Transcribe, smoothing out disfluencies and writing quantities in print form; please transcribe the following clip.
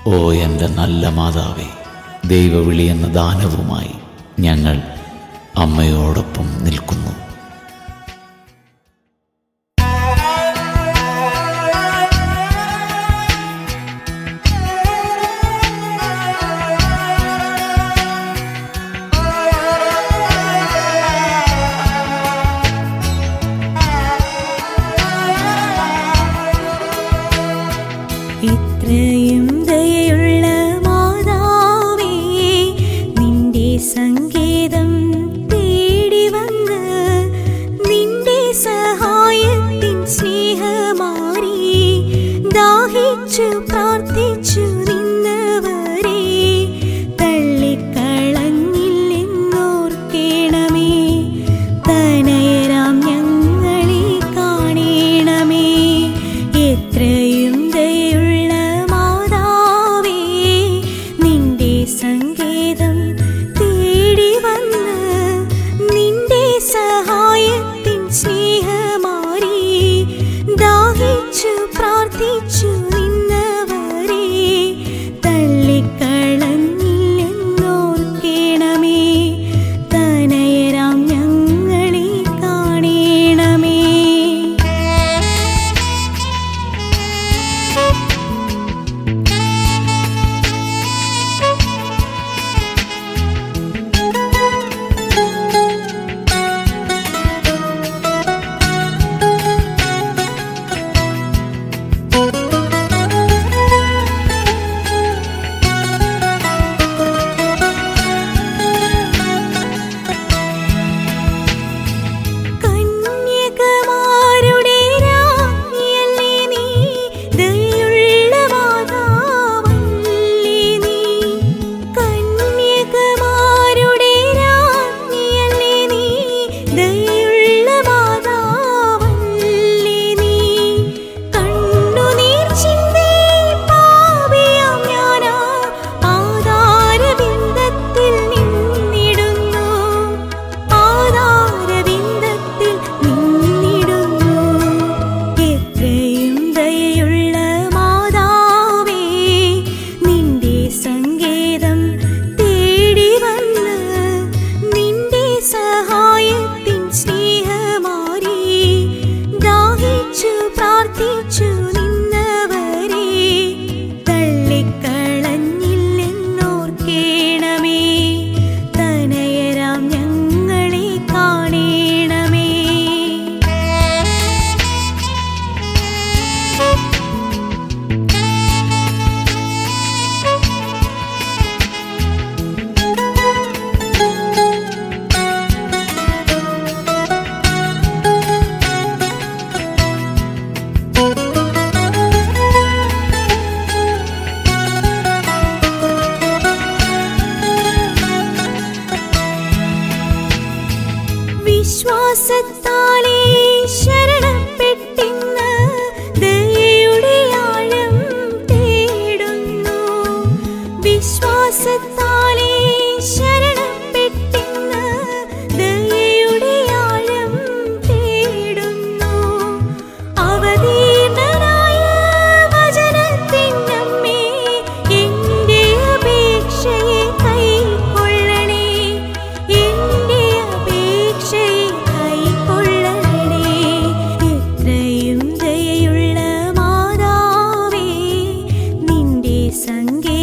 ഓ എൻ്റെ നല്ല മാതാവേ, ദൈവവിളി എന്ന ദാനവുമായി ഞങ്ങൾ അമ്മയോടൊപ്പം നിൽക്കുന്നു. ഇത്രയും ദയുള്ള മാതാവേ, നിന്റെ സങ്കേതം തേടി വന്ന് നിന്റെ സഹായത്തിൻ സ്നേഹമാരി ദാഹിച്ചു പ്രാർത്ഥിച്ചു നിന്നവരെ തള്ളിക്കളഞ്ഞില്ലെന്നോർക്കേണമേ. തനയരാം ഞങ്ങളെ കാണേണമേ. എത്രയും ദയുള്ള മാതാവേ, നിന്റെ സങ്കേതം തേടി വന്ന് നിന്റെ സഹായത്തിൻ സ്നേഹമാരി ദാഹിച്ചു പ്രാർത്ഥിച്ചു നിന്നവരെ തള്ളിക്കളഞ്ഞില്ലെന്നോർക്കേണമേ. തനയരാം ഞങ്ങളെ കാണേണമേ. കന്യകമാരുടെ രാജ്ഞിയല്ലേ നീ, ദയുള്ള മാതാവല്ലേ നീ. കന്യകമാരുടെ രാജ്ഞിയല്ലേ നീ, ദയുള്ള മാതാവല്ലേ നീ. കണ്ണുനീർ ചിന്തി പാപിയാം ഞാനാ ആധാരബിന്ദത്തിൽ നിന്നിടുന്നു, ആധാരബിന്ദത്തിൽ നിന്നിടുന്നു. എത്രയും ദയുള്ള മാതാവേ, നിന്റെ സങ്കേതം തേടി വന്ന് നിന്റെ സഹായത്തിൻ സ്നേഹമാരി ദാഹിച്ചു പ്രാർത്ഥിച്ചു നിന്നവരെ തള്ളിക്കളഞ്ഞില്ലെന്നോർക്കേണമേ. തനയരാം ഞങ്ങളെ കാണേണമേ. വിശ്വാസത്താലേ ശരണപ്പെട്ടിന്ന് ദയയുടെ ആഴം തേടുന്നു. വിശ്വാസത്താലേ ശരണപ്പെട്ടിന്ന് ദയയുടെ ആഴം തേടുന്നു. അവതീർണനായ വചനത്തിനമ്മേ, എന്റെ അപേക്ഷയെ കൈക്കൊള്ളണേ. എന്റെ അപേക്ഷയെ കൈക്കൊള്ളണേ. എത്രയും ദയുള്ള മാതാവേ, നിന്റെ സങ്കേതം